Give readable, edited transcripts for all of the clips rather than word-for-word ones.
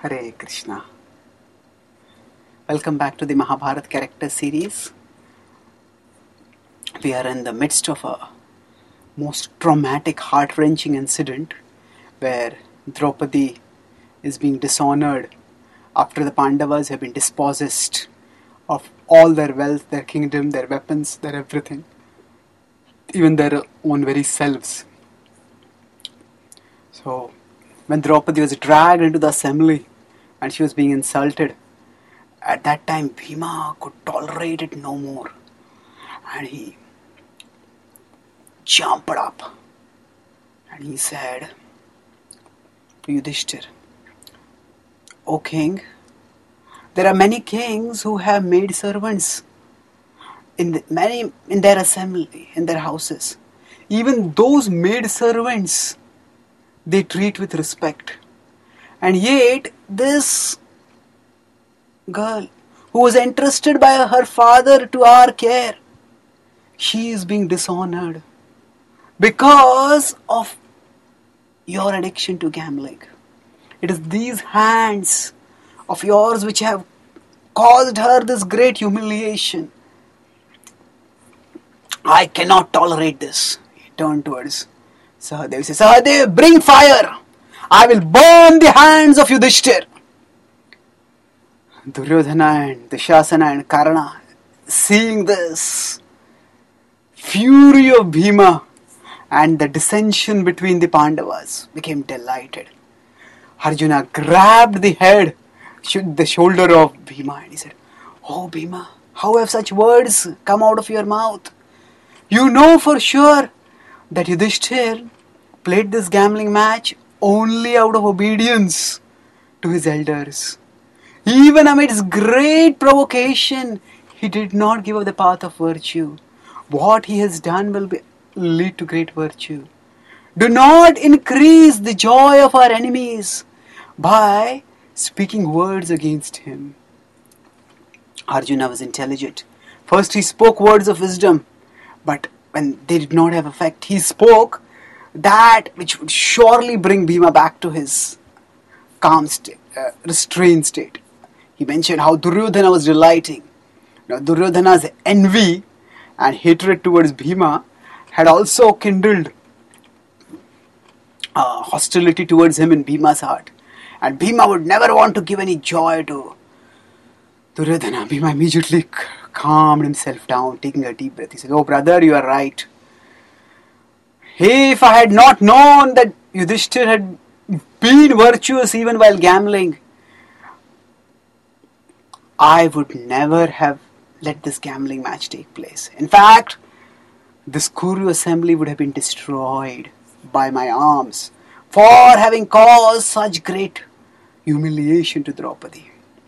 Hare Krishna. Welcome back to the Mahabharata character series. We are in the midst of a most traumatic, heart-wrenching incident where Draupadi is being dishonored after the Pandavas have been dispossessed of all their wealth, their kingdom, their weapons, their everything, even their own very selves. So, when Draupadi was dragged into the assembly and she was being insulted, at that time Bhima could tolerate it no more, and he jumped up and he said to Yudhishthir, "O king, there are many kings who have maid servants in their assembly, in their houses. Even those maid servants they treat with respect. And yet this girl who was entrusted by her father to our care, she is being dishonored because of your addiction to gambling. It is these hands of yours which have caused her this great humiliation. I cannot tolerate this." He turned towards Sahadev. He said, "Sahadev, bring fire! I will burn the hands of Yudhishthir." Duryodhana and Dushasana and Karna, seeing this fury of Bhima and the dissension between the Pandavas, became delighted. Arjuna grabbed the head, the shoulder of Bhima, and he said, "Oh Bhima, how have such words come out of your mouth? You know for sure that Yudhishthir played this gambling match only out of obedience to his elders. Even amidst great provocation, he did not give up the path of virtue. What he has done will lead to great virtue. Do not increase the joy of our enemies by speaking words against him." Arjuna was intelligent. First he spoke words of wisdom, but when they did not have effect, he spoke that which would surely bring Bhima back to his calm state, restrained state. He mentioned how Duryodhana was delighting. Now, Duryodhana's envy and hatred towards Bhima had also kindled hostility towards him in Bhima's heart. And Bhima would never want to give any joy to Duryodhana. Bhima immediately calmed himself down, taking a deep breath. He said, "Oh brother, you are right. If I had not known that Yudhishthir had been virtuous even while gambling, I would never have let this gambling match take place. In fact, this Kuru assembly would have been destroyed by my arms for having caused such great humiliation to Draupadi."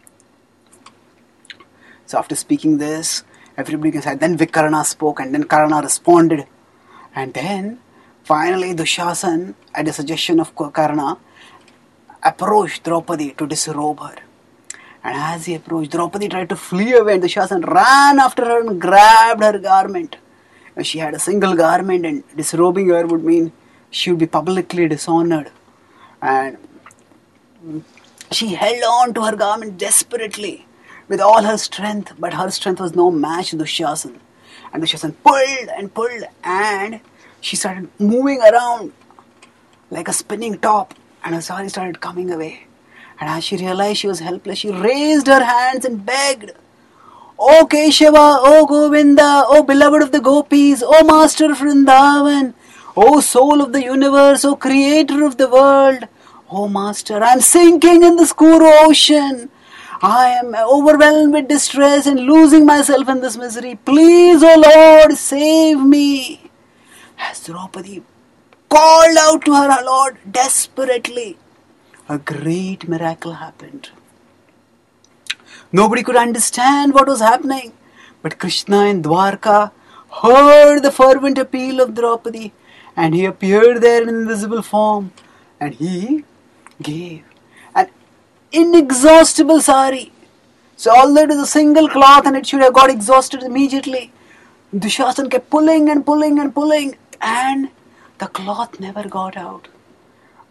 So after speaking this, everybody can say, then Vikarna spoke, and then Karna responded. And then finally Dushasan, at the suggestion of Karna, approached Draupadi to disrobe her. And as he approached, Draupadi tried to flee away, and Dushasan ran after her and grabbed her garment. She had a single garment, and disrobing her would mean she would be publicly dishonored. And she held on to her garment desperately with all her strength, but her strength was no match to Dushasan. And Dushasan pulled and pulled, and she started moving around like a spinning top, and her sari started coming away. And as she realized she was helpless, she raised her hands and begged, "O Keshava, O Govinda, O beloved of the gopis, O master of Vrindavan, O soul of the universe, O creator of the world, O master, I am sinking in this Kuru ocean. I am overwhelmed with distress and losing myself in this misery. Please, O Lord, save me." As Draupadi called out to her Lord desperately, a great miracle happened. Nobody could understand what was happening, but Krishna in Dwarka heard the fervent appeal of Draupadi, and he appeared there in invisible form, and he gave an inexhaustible sari. So although it was a single cloth and it should have got exhausted immediately, Dushasan kept pulling and pulling and pulling, and the cloth never got out.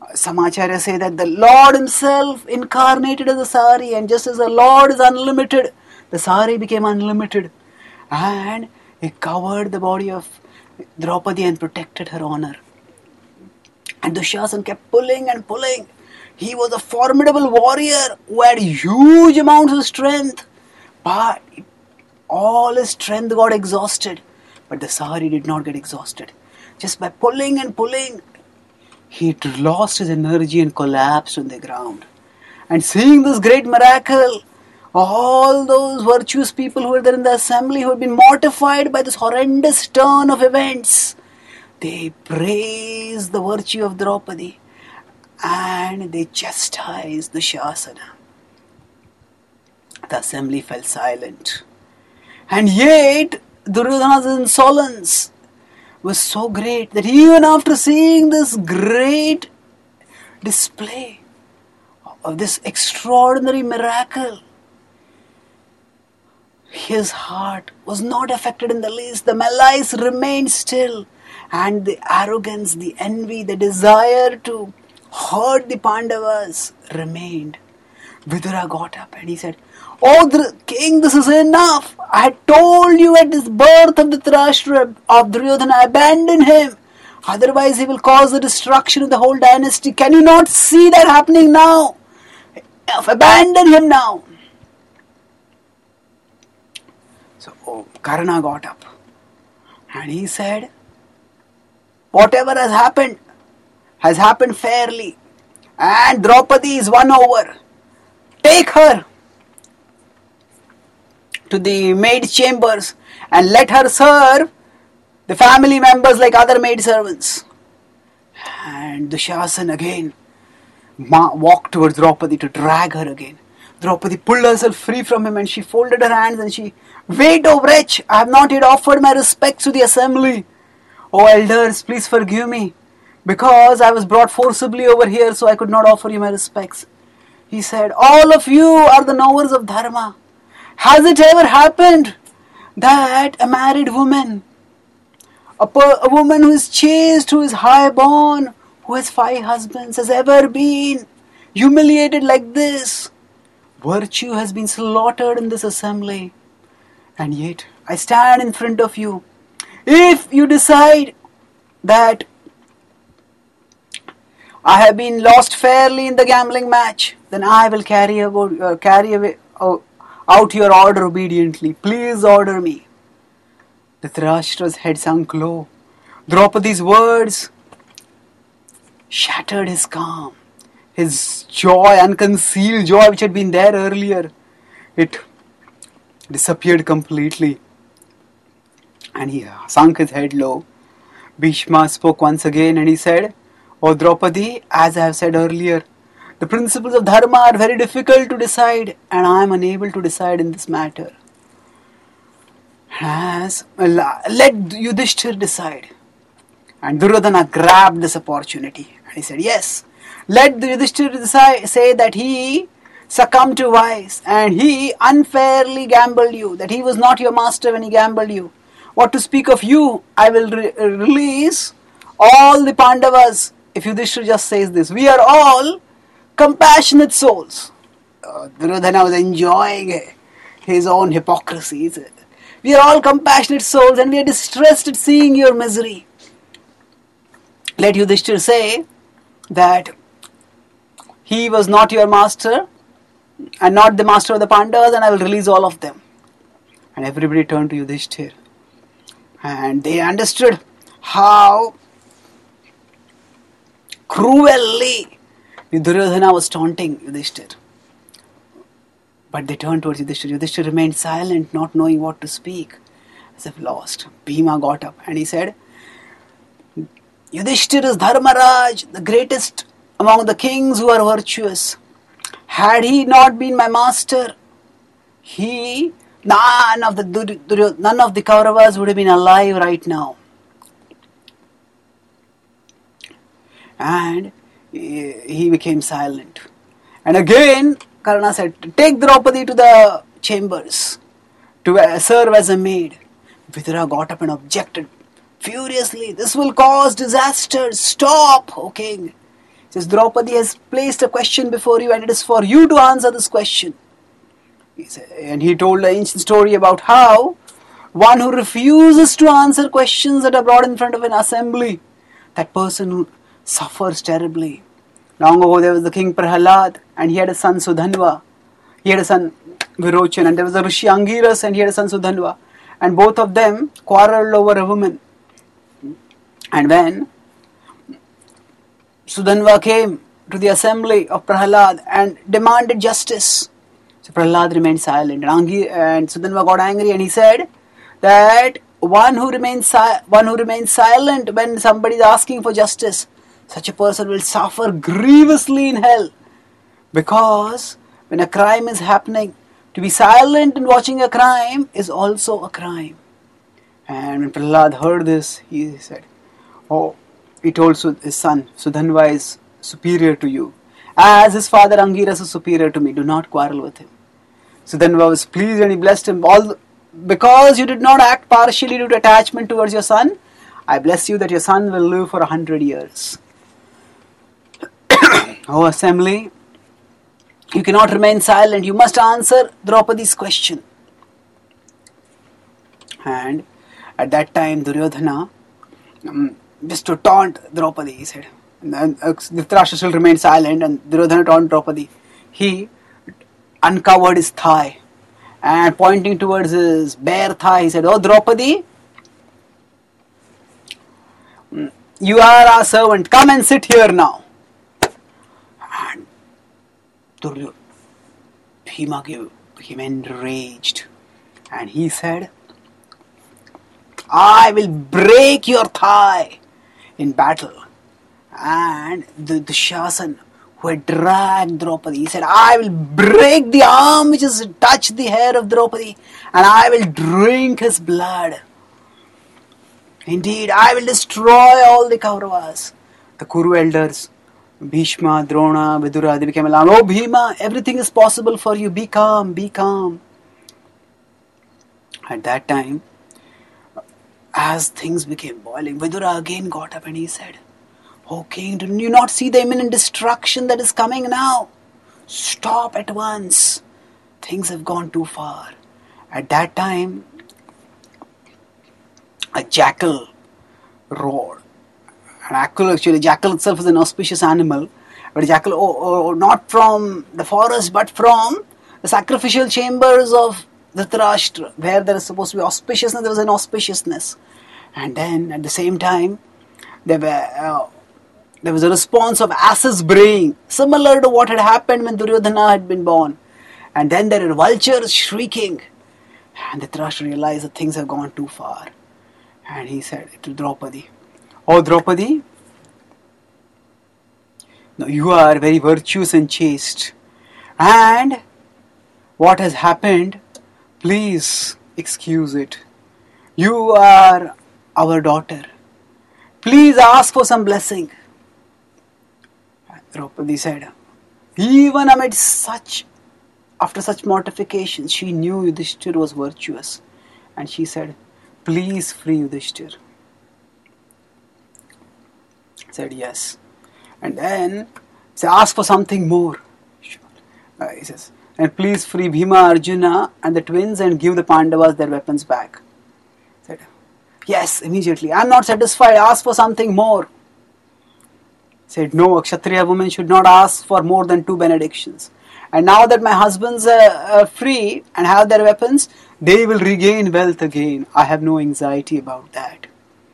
Some acharyas say that the Lord himself incarnated as a sari, and just as the Lord is unlimited, the sari became unlimited, and he covered the body of Draupadi and protected her honor. And Dushasan kept pulling and pulling. He was a formidable warrior who had huge amounts of strength, but all his strength got exhausted. But the sari did not get exhausted. Just by pulling and pulling, he lost his energy and collapsed on the ground. And seeing this great miracle, all those virtuous people who were there in the assembly, who had been mortified by this horrendous turn of events, they praised the virtue of Draupadi and they chastised Dushasana. The assembly fell silent. And yet, Duryodhana's insolence was so great that even after seeing this great display of this extraordinary miracle, his heart was not affected in the least. The malice remained still, and the arrogance, the envy, the desire to hurt the Pandavas remained. Vidura got up and he said, "Oh king, this is enough. I had told you at this birth of the Dhritarashtra of Duryodhana, abandon him. Otherwise he will cause the destruction of the whole dynasty. Can you not see that happening now? Abandon him now." So Karna got up and he said, "Whatever has happened fairly, and Draupadi is won over. Take her to the maid chambers and let her serve the family members like other maid servants." And Dushasan again walked towards Draupadi to drag her again. Draupadi pulled herself free from him and she folded her hands and she, "Wait, O wretch, I have not yet offered my respects to the assembly. O elders, please forgive me, because I was brought forcibly over here, so I could not offer you my respects." He said, "All of you are the knowers of dharma. Has it ever happened that a married woman, a woman who is chaste, who is high-born, who has 5 husbands, has ever been humiliated like this? Virtue has been slaughtered in this assembly. And yet, I stand in front of you. If you decide that I have been lost fairly in the gambling match, then I will carry out your order obediently. Please order me." The Dhritarashtra's head sunk low. Draupadi's words shattered his calm. His joy, unconcealed joy which had been there earlier, it disappeared completely. And he sunk his head low. Bhishma spoke once again and he said, "O Draupadi, as I have said earlier, the principles of dharma are very difficult to decide, and I am unable to decide in this matter. Let Yudhishthir decide." And Duryodhana grabbed this opportunity and he said, "Yes, let Yudhishthir say that he succumbed to vice and he unfairly gambled you, that he was not your master when he gambled you. What to speak of you, I will release all the Pandavas if Yudhishthir just says this. We are all compassionate souls." Duryodhana was enjoying his own hypocrisy. "We are all compassionate souls and we are distressed at seeing your misery. Let Yudhishthir say that he was not your master and not the master of the Pandavas, and I will release all of them." And everybody turned to Yudhishthir and they understood how cruelly Duryodhana was taunting Yudhishthir. But they turned towards Yudhishthir. Yudhishthir remained silent, not knowing what to speak, as if lost. Bhima got up and he said, "Yudhishthir is Dharmaraj, the greatest among the kings who are virtuous. Had he not been my master, none of the Kauravas would have been alive right now." And he became silent. And again, Karna said, "Take Draupadi to the chambers to serve as a maid." Vidura got up and objected furiously, "This will cause disaster. Stop, O king." Says, Draupadi has placed a question before you and it is for you to answer this question. And he told an ancient story about how one who refuses to answer questions that are brought in front of an assembly, that person suffers terribly. Long ago there was the king Prahalad and he had a son Sudhanva. He had a son Virochan, and there was a Rishi Angiras and he had a son Sudhanva. And both of them quarrelled over a woman. And when Sudhanva came to the assembly of Prahalad and demanded justice, so Prahalad remained silent, and Sudhanva got angry and he said that one who remains silent when somebody is asking for justice, such a person will suffer grievously in hell. Because when a crime is happening, to be silent in watching a crime is also a crime. And when Prahalad heard this, he said, he told his son, Sudhanva is superior to you, as his father Angiras is superior to me. Do not quarrel with him. Sudhanva was pleased and he blessed him. Because you did not act partially due to attachment towards your son, I bless you that your son will live for 100 years. O assembly, you cannot remain silent. You must answer Draupadi's question. And at that time, Duryodhana, just to taunt Draupadi, he said, Dhritarashtra still remained silent, and Duryodhana taunted Draupadi. He uncovered his thigh and pointing towards his bare thigh, he said, "Oh Draupadi, you are our servant. Come and sit here now." And Bhima became enraged, and he said, "I will break your thigh in battle." And the Dushasan, who had dragged Draupadi, he said, "I will break the arm which has touched the hair of Draupadi, and I will drink his blood. Indeed, I will destroy all the Kauravas." The Kuru elders, Bhishma, Drona, Vidura, they became alarmed. "Oh Bhima, everything is possible for you. Be calm, be calm." At that time, as things became boiling, Vidura again got up and he said, "Oh king, do you not see the imminent destruction that is coming now? Stop at once. Things have gone too far." At that time, a jackal roared. Actually, jackal itself is an auspicious animal, but a jackal, not from the forest, but from the sacrificial chambers of Dhritarashtra, where there is supposed to be auspiciousness, there was an auspiciousness. And then, at the same time, there was a response of asses braying, similar to what had happened when Duryodhana had been born. And then there were vultures shrieking. And Dhritarashtra realized that things have gone too far. And he said to Draupadi, "Oh Draupadi, now you are very virtuous and chaste. And what has happened, please excuse it. You are our daughter. Please ask for some blessing." Draupadi said, even after such mortification, she knew Yudhishthir was virtuous. And she said, "Please free Yudhishthir." Said yes. And then say, "Ask for something more." He says, "And please free Bhima, Arjuna and the twins and give the Pandavas their weapons back." Said, "Yes, immediately. I am not satisfied. Ask for something more." Said, "No, a Kshatriya woman should not ask for more than 2 benedictions. And now that my husbands are free and have their weapons, they will regain wealth again. I have no anxiety about that."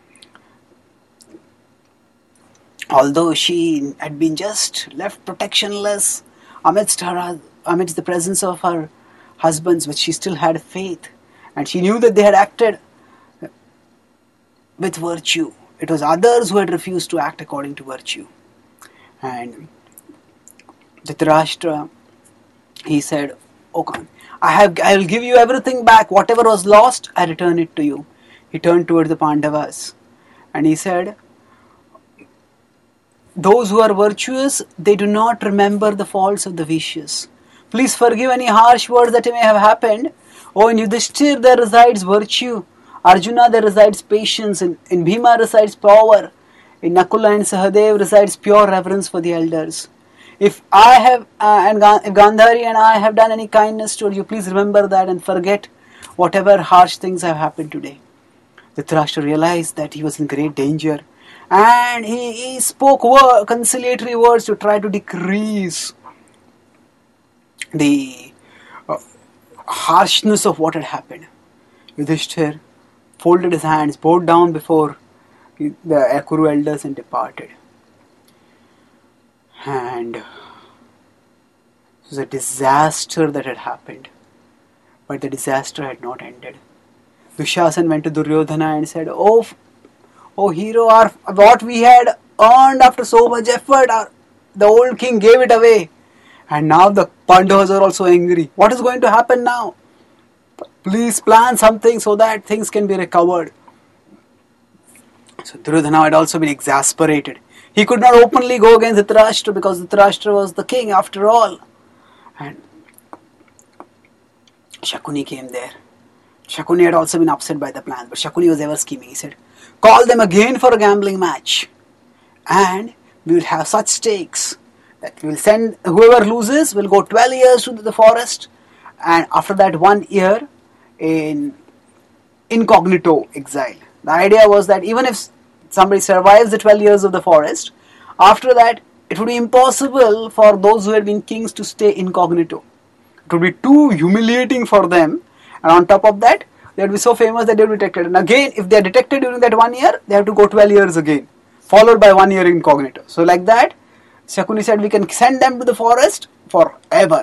Although she had been just left protectionless amidst the presence of her husbands, but she still had faith. And she knew that they had acted with virtue. It was others who had refused to act according to virtue. And Dhritarashtra, he said, "Okay, I will give you everything back. Whatever was lost, I return it to you." He turned towards the Pandavas and he said, "Those who are virtuous, they do not remember the faults of the vicious. Please forgive any harsh words that may have happened. Oh, in Yudhishthir there resides virtue. Arjuna there resides patience. In Bhima resides power. In Nakula and Sahadev resides pure reverence for the elders. If I have, if Gandhari and I have done any kindness toward you, please remember that and forget whatever harsh things have happened today. Dhritarashtra realized that he was in great danger, and he spoke conciliatory words to try to decrease the harshness of what had happened. Yudhishthir folded his hands, bowed down before the Kuru elders and departed. And it was a disaster that had happened. But the disaster had not ended. Dushasan went to Duryodhana and said, Oh hero, what we had earned after so much effort, the old king gave it away. And now the Pandavas are also angry. What is going to happen now? Please plan something so that things can be recovered. So Duryodhana had also been exasperated. He could not openly go against Dhritarashtra because Dhritarashtra was the king after all. And Shakuni came there. Shakuni had also been upset by the plan, but Shakuni was ever scheming. He said, call them again for a gambling match. And we will have such stakes that we will send, whoever loses will go 12 years to the forest. And after that 1 year in incognito exile. The idea was that even if somebody survives the 12 years of the forest, after that it would be impossible for those who had been kings to stay incognito. It would be too humiliating for them, and on top of that, they would be so famous that they would be detected. And again, if they are detected during that 1 year, they have to go 12 years again, followed by 1 year incognito. So like that, Shakuni said, we can send them to the forest forever.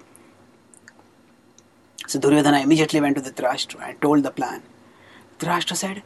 So Duryodhana immediately went to Dhritarashtra and told the plan. Dhritarashtra said,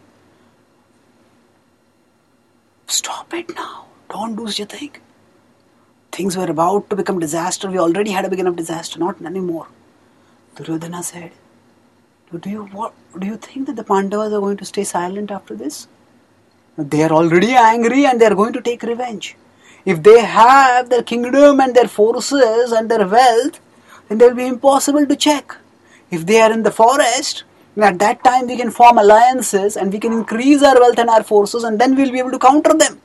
stop it now. Don't do such a thing. Things were about to become disaster. We already had a beginning of disaster, not anymore. Duryodhana said, do you think that the Pandavas are going to stay silent after this? They are already angry and they are going to take revenge. If they have their kingdom and their forces and their wealth, then they will be impossible to check. If they are in the forest, at that time we can form alliances and we can increase our wealth and our forces, and then we will be able to counter them.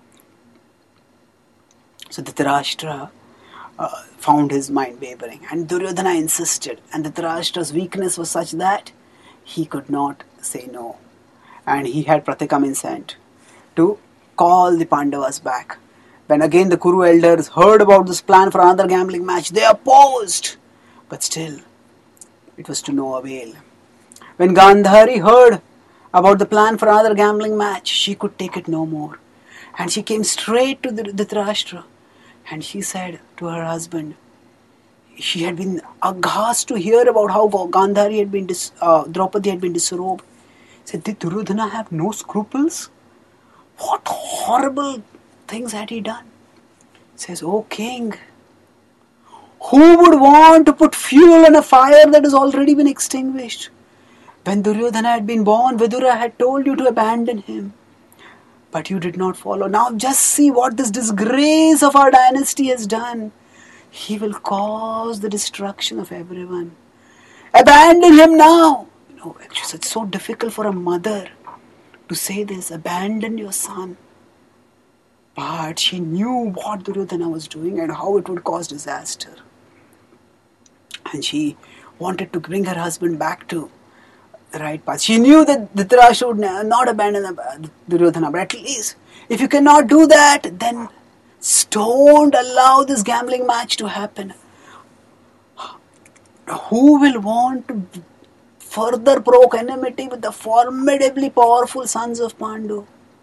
So Dhritarashtra found his mind wavering, and Duryodhana insisted, and Dhritarashtra's weakness was such that he could not say no, and he had Pratikam sent to call the Pandavas back. When again the Kuru elders heard about this plan for another gambling match, they opposed, but still it was to no avail. When Gandhari heard about the plan for another gambling match, she could take it no more, and she came straight to Dhritarashtra. And she said to her husband, she had been aghast to hear about how Gandhari had been, Draupadi had been disrobed. Said, did Duryodhana have no scruples? What horrible things had he done? Says, O king, who would want to put fuel on a fire that has already been extinguished? When Duryodhana had been born, Vidura had told you to abandon him. But you did not follow. Now just see what this disgrace of our dynasty has done. He will cause the destruction of everyone. Abandon him now. Actually it's so difficult for a mother to say this. Abandon your son. But she knew what Duryodhana was doing and how it would cause disaster. And she wanted to bring her husband back to the right path. She knew that Dhritarashtra would not abandon Duryodhana, but at least if you cannot do that, then don't allow this gambling match to happen. Who will want to further provoke enmity with the formidably powerful sons of Pandu?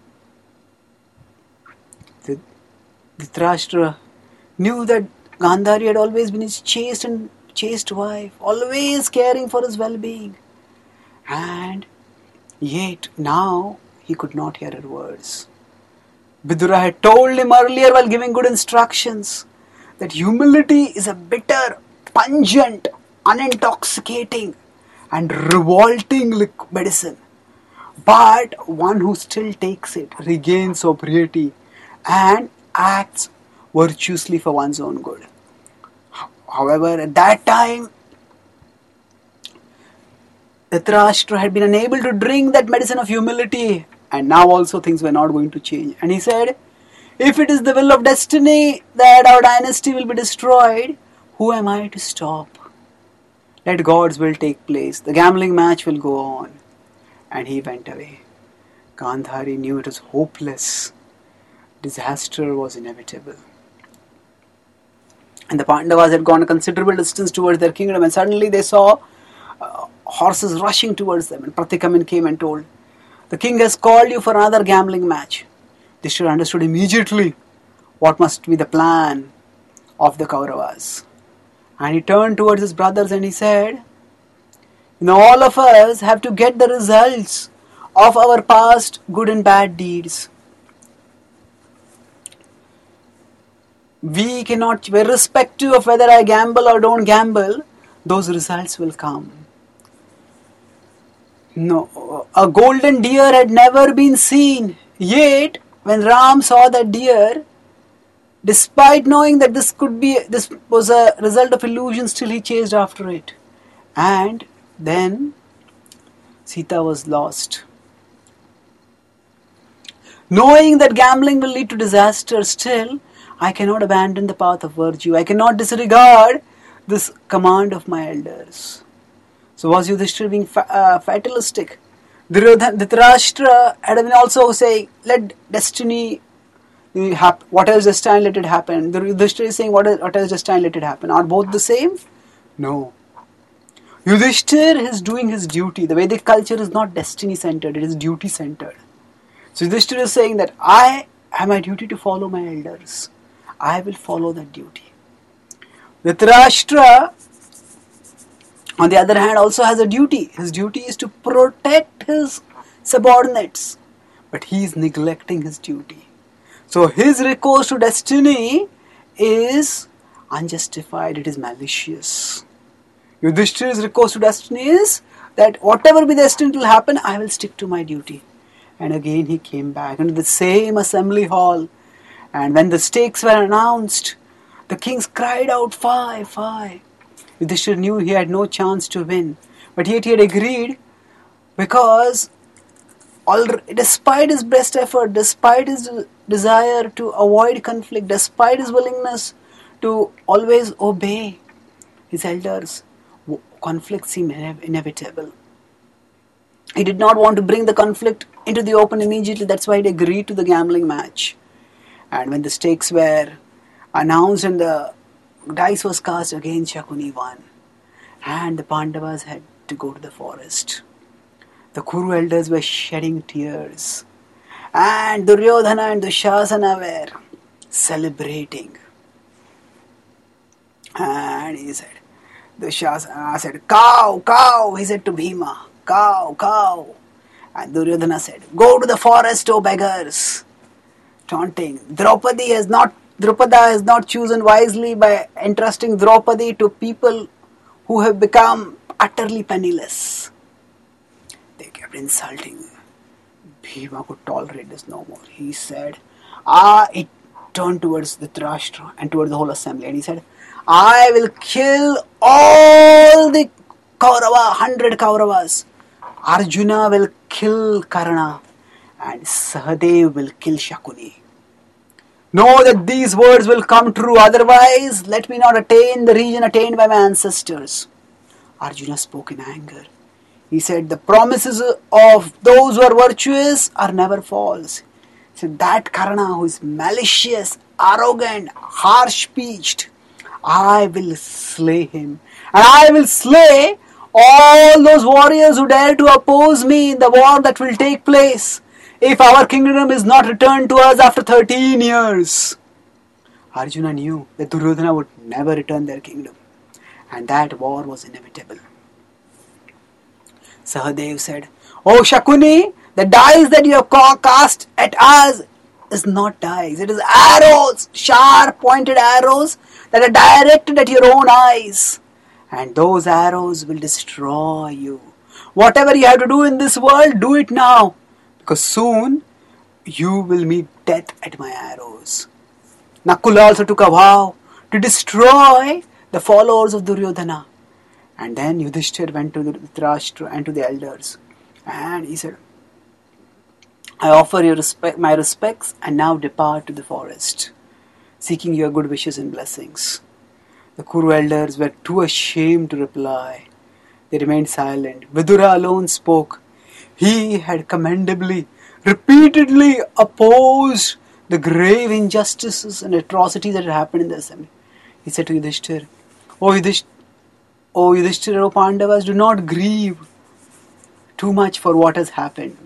Dhritarashtra knew that Gandhari had always been his chaste wife, always caring for his well-being. And yet now he could not hear her words. Vidura had told him earlier while giving good instructions that humility is a bitter, pungent, unintoxicating and revolting medicine. But one who still takes it regains sobriety and acts virtuously for one's own good. However, at that time, Dhritarashtra had been unable to drink that medicine of humility And now also things were not going to change. And he said, if it is the will of destiny that our dynasty will be destroyed, who am I to stop? Let God's will take place. The gambling match will go on. And he went away. Gandhari knew it was hopeless. Disaster was inevitable. And the Pandavas had gone a considerable distance towards their kingdom, and suddenly they saw horses rushing towards them. And Pratikaman came and told, the king has called you for another gambling match. Yudhishthira understood immediately what must be the plan of the Kauravas. And he turned towards his brothers and he said, all of us have to get the results of our past good and bad deeds. We cannot, irrespective of whether I gamble or don't gamble, those results will come. No, a golden deer had never been seen. Yet, when Ram saw that deer, despite knowing that this was a result of illusion, still he chased after it. And then Sita was lost. Knowing that gambling will lead to disaster, still I cannot abandon the path of virtue. I cannot disregard this command of my elders. So was Yudhishthira being fatalistic? Dhritarashtra had been also saying, let destiny happen. What else destined, let it happen. Yudhishthira is saying, what else destined, let it happen. Are both the same? No. Yudhishthira is doing his duty. The Vedic culture is not destiny-centered, it is duty-centered. So Yudhishthira is saying that I have my duty to follow my elders. I will follow that duty. Dhritarashtra, on the other hand, also has a duty. His duty is to protect his subordinates. But he is neglecting his duty. So his recourse to destiny is unjustified. It is malicious. Yudhishthira's recourse to destiny is that whatever be destined will happen, I will stick to my duty. And again he came back into the same assembly hall. And when the stakes were announced, the kings cried out, "Fie, fie." Yudhishthira knew he had no chance to win. But yet he had agreed because despite his best effort, despite his desire to avoid conflict, despite his willingness to always obey his elders, conflict seemed inevitable. He did not want to bring the conflict into the open immediately. That's why he agreed to the gambling match. And when the stakes were announced and the dice was cast, again Shakuni won. And the Pandavas had to go to the forest. The Kuru elders were shedding tears. And Duryodhana and Dushasana were celebrating. And he said, Dushasana said, "Cow, cow," he said to Bhima, "Cow, cow." And Duryodhana said, "Go to the forest, O beggars." Taunting. Drupada has not chosen wisely by entrusting Draupadi to people who have become utterly penniless. They kept insulting. Bhima could tolerate this no more. He said, he turned towards Dhritarashtra and towards the whole assembly, and he said, "I will kill all the 100 Kauravas. Arjuna will kill Karna, and Sahadev will kill Shakuni. Know that these words will come true, otherwise let me not attain the region attained by my ancestors." Arjuna spoke in anger. He said, "The promises of those who are virtuous are never false." He said, "That Karna who is malicious, arrogant, harsh-speeched, I will slay him. And I will slay all those warriors who dare to oppose me in the war that will take place if our kingdom is not returned to us after 13 years. Arjuna knew that Duryodhana would never return their kingdom, and that war was inevitable. Sahadev said, "Oh Shakuni, the dice that you have cast at us is not dice. It is arrows, sharp pointed arrows that are directed at your own eyes. And those arrows will destroy you. Whatever you have to do in this world, do it now. Because soon you will meet death at my arrows." Nakula also took a vow to destroy the followers of Duryodhana. And then Yudhishthira went to Dhritarashtra and to the elders. And he said, I offer you my respects and now depart to the forest, seeking your good wishes and blessings. The Kuru elders were too ashamed to reply. They remained silent. Vidura alone spoke. He had commendably, repeatedly opposed the grave injustices and atrocities that had happened in the assembly. He said to Yudhishthir, O Yudhishthir, O Pandavas, do not grieve too much for what has happened.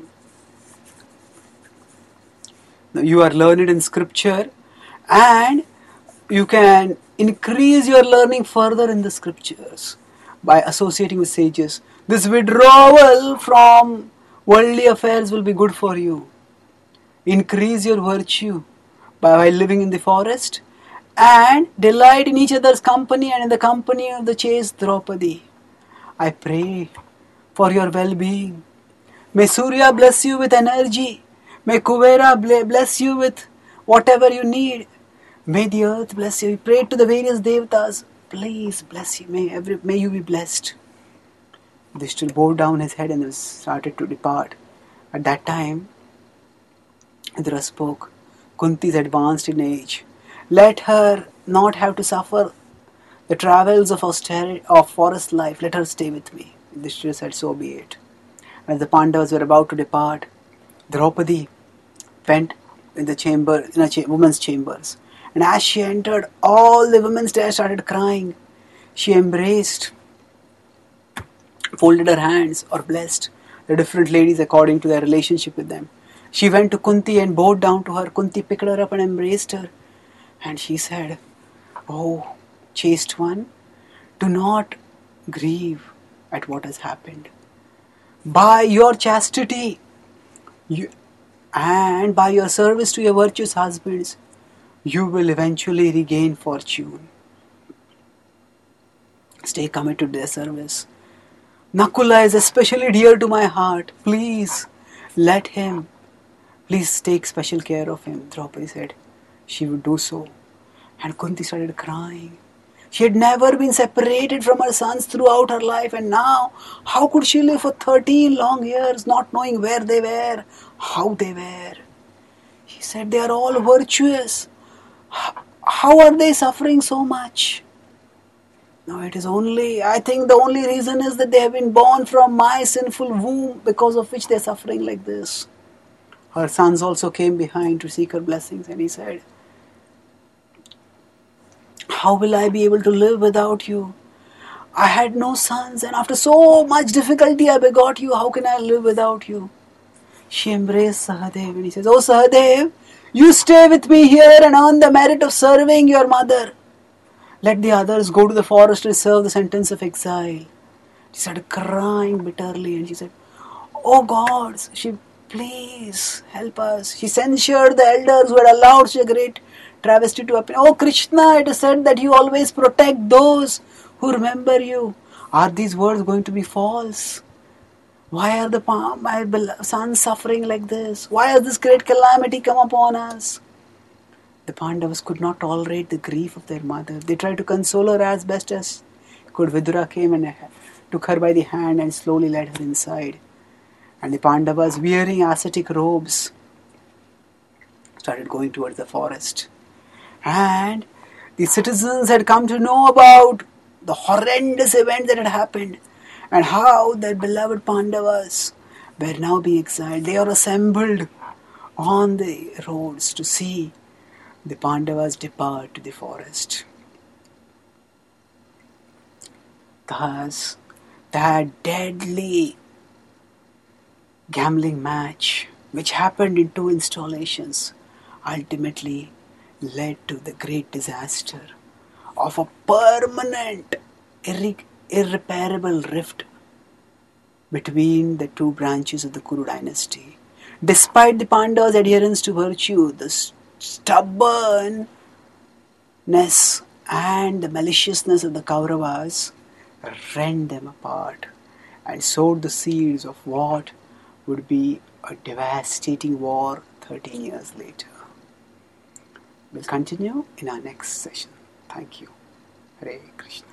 You are learned in scripture and you can increase your learning further in the scriptures by associating with sages. This withdrawal from worldly affairs will be good for you. Increase your virtue by living in the forest and delight in each other's company and in the company of the chaste Draupadi. I pray for your well-being. May Surya bless you with energy. May Kuvera bless you with whatever you need. May the earth bless you. We prayed to the various devatas. Please bless you. May you be blessed. Yudhishthira bowed down his head and started to depart. At that time, Indra spoke. Kunti is advanced in age. Let her not have to suffer the travels of austerity of forest life. Let her stay with me. Yudhishthira said, so be it. As the Pandavas were about to depart, Draupadi went in the chamber, in a woman's chambers. And as she entered, all the women started crying. She embraced, folded her hands, or blessed the different ladies according to their relationship with them. She went to Kunti and bowed down to her. Kunti picked her up and embraced her. And she said, oh, chaste one, do not grieve at what has happened. By your chastity and by your service to your virtuous husbands, you will eventually regain fortune. Stay committed to their service. Nakula is especially dear to my heart. Please let him. Please take special care of him. Draupadi said she would do so. And Kunti started crying. She had never been separated from her sons throughout her life, and now how could she live for 13 long years not knowing where they were, how they were? She said, they are all virtuous. How are they suffering so much? No, I think the only reason is that they have been born from my sinful womb, because of which they are suffering like this. Her sons also came behind to seek her blessings, and he said, how will I be able to live without you? I had no sons, and after so much difficulty I begot you. How can I live without you? She embraced Sahadev and he says, oh Sahadev, you stay with me here and earn the merit of serving your mother. Let the others go to the forest and serve the sentence of exile. She started crying bitterly and she said, oh gods, please help us. She censured the elders who had allowed such a great travesty to happen. Oh Krishna, it is said that you always protect those who remember you. Are these words going to be false? Why are my sons suffering like this? Why has this great calamity come upon us? The Pandavas could not tolerate the grief of their mother. They tried to console her as best as could. Vidura came and took her by the hand and slowly led her inside. And the Pandavas, wearing ascetic robes, started going towards the forest. And the citizens had come to know about the horrendous event that had happened and how their beloved Pandavas were now being exiled. They are assembled on the roads to see the Pandavas depart to the forest. Thus, that deadly gambling match, which happened in 2 installations, ultimately led to the great disaster of a permanent, irreparable rift between the 2 branches of the Kuru dynasty. Despite the Pandavas' adherence to virtue, the stubbornness and the maliciousness of the Kauravas rent them apart and sowed the seeds of what would be a devastating war 13 years later. We'll continue in our next session. Thank you. Hare Krishna.